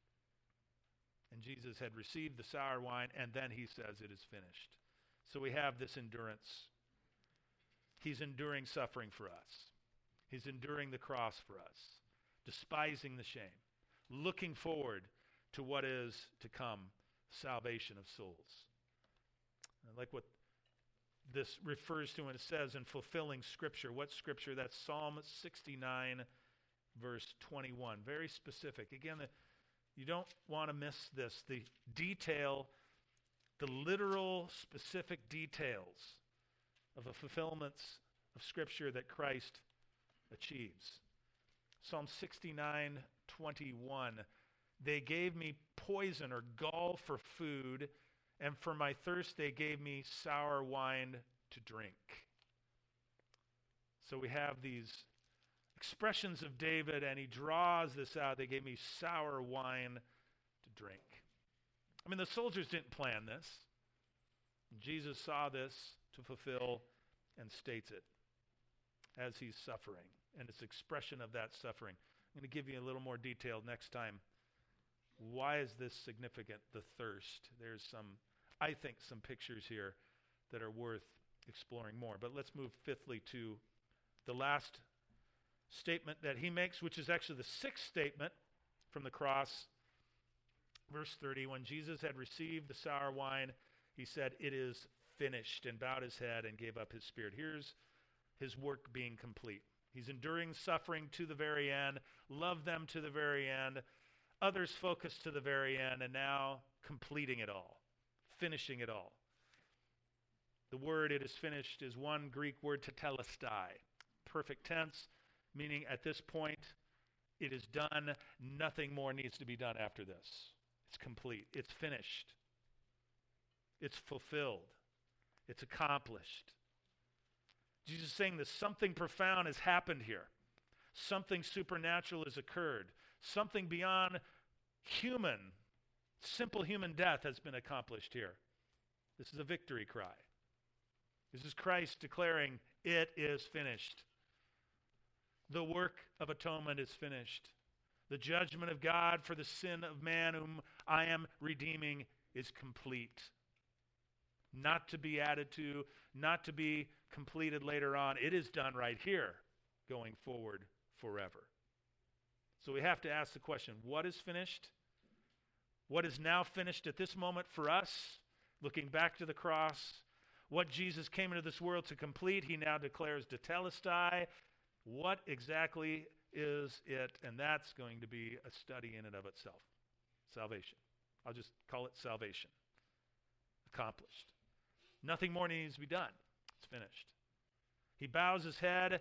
And Jesus had received the sour wine, and then he says, it is finished. So we have this endurance. He's enduring suffering for us. He's enduring the cross for us, despising the shame, looking forward to what is to come, salvation of souls. I like what this refers to when it says in fulfilling Scripture. What Scripture? That's Psalm 69, verse 21. Very specific. Again, you don't want to miss this. The detail, the literal, specific details of the fulfillments of Scripture that Christ achieves. Psalm 69:21. They gave me poison or gall for food, and for my thirst they gave me sour wine to drink. So we have these expressions of David, and he draws this out. They gave me sour wine to drink. I mean, the soldiers didn't plan this. Jesus saw this to fulfill and states it as he's suffering, and it's expression of that suffering. I'm going to give you a little more detail next time. Why is this significant, the thirst? There's I think some pictures here that are worth exploring more. But let's move fifthly to the last statement that he makes, which is actually the sixth statement from the cross. Verse 30, when Jesus had received the sour wine, he said, it is finished, and bowed his head and gave up his spirit. Here's his work being complete. He's enduring suffering to the very end, loved them to the very end, others focused to the very end, and now completing it all, finishing it all. The word it is finished is one Greek word, tetelestai, perfect tense, meaning at this point it is done. Nothing more needs to be done after this. It's complete. It's finished. It's fulfilled. It's accomplished. Jesus is saying that something profound has happened here. Something supernatural has occurred. Something beyond human, simple human death has been accomplished here. This is a victory cry. This is Christ declaring, it is finished. The work of atonement is finished. The judgment of God for the sin of man whom I am redeeming is complete. Not to be added to, not to be completed later on. It is done right here, going forward forever. So we have to ask the question, what is finished? What is now finished at this moment for us, looking back to the cross? What Jesus came into this world to complete, he now declares tetelestai. What exactly is it? And that's going to be a study in and of itself. Salvation. I'll just call it salvation. Accomplished. Nothing more needs to be done. It's finished. He bows his head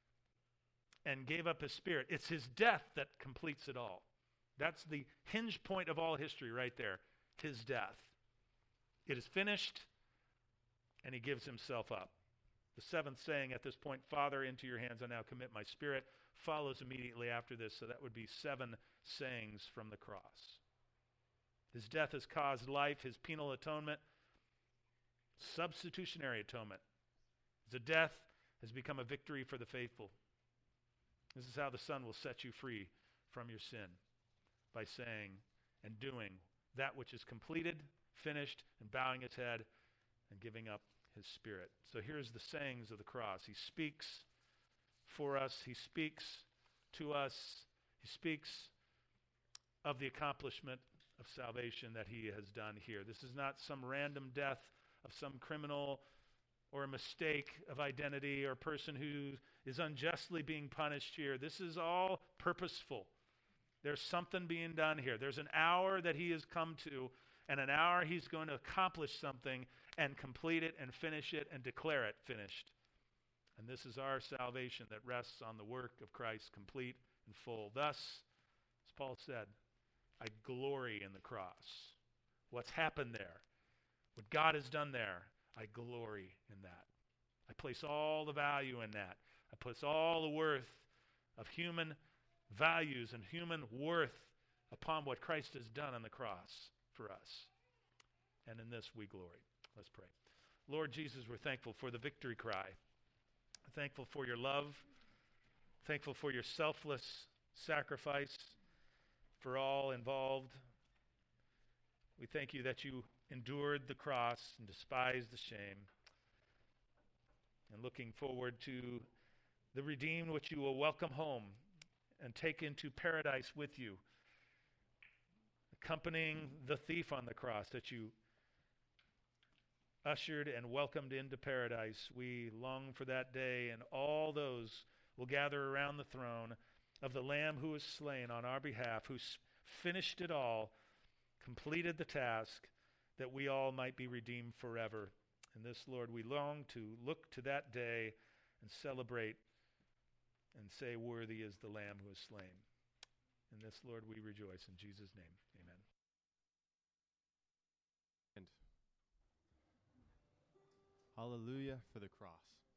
and gave up his spirit. It's his death that completes it all. That's the hinge point of all history right there. His death. It is finished, and he gives himself up. The seventh saying at this point, Father, into your hands I now commit my spirit, follows immediately after this. So that would be 7 sayings from the cross. His death has caused life, his penal atonement, substitutionary atonement. The death has become a victory for the faithful. This is how the Son will set you free from your sin, by saying and doing that which is completed, finished, and bowing his head and giving up his spirit. So here's the sayings of the cross. He speaks for us. He speaks to us. He speaks of the accomplishment of salvation that he has done here. This is not some random death of some criminal or a mistake of identity or person who is unjustly being punished here. This is all purposeful. There's something being done here. There's an hour that he has come to, and an hour he's going to accomplish something and complete it and finish it and declare it finished. And this is our salvation that rests on the work of Christ, complete and full. Thus, as Paul said, I glory in the cross. What's happened there, what God has done there, I glory in that. I place all the value in that. I place all the worth of human values and human worth upon what Christ has done on the cross for us. And in this we glory. Let's pray. Lord Jesus, we're thankful for the victory cry. Thankful for your love. Thankful for your selfless sacrifice for all involved. We thank you that you endured the cross and despised the shame. And looking forward to the redeemed which you will welcome home and take into paradise with you, accompanying the thief on the cross that you ushered and welcomed into paradise. We long for that day, and all those will gather around the throne of the Lamb who was slain on our behalf, who finished it all, completed the task, that we all might be redeemed forever. And this, Lord, we long to look to that day and celebrate and say, worthy is the Lamb who is slain. In this, Lord, we rejoice. In Jesus' name, amen. And hallelujah for the cross.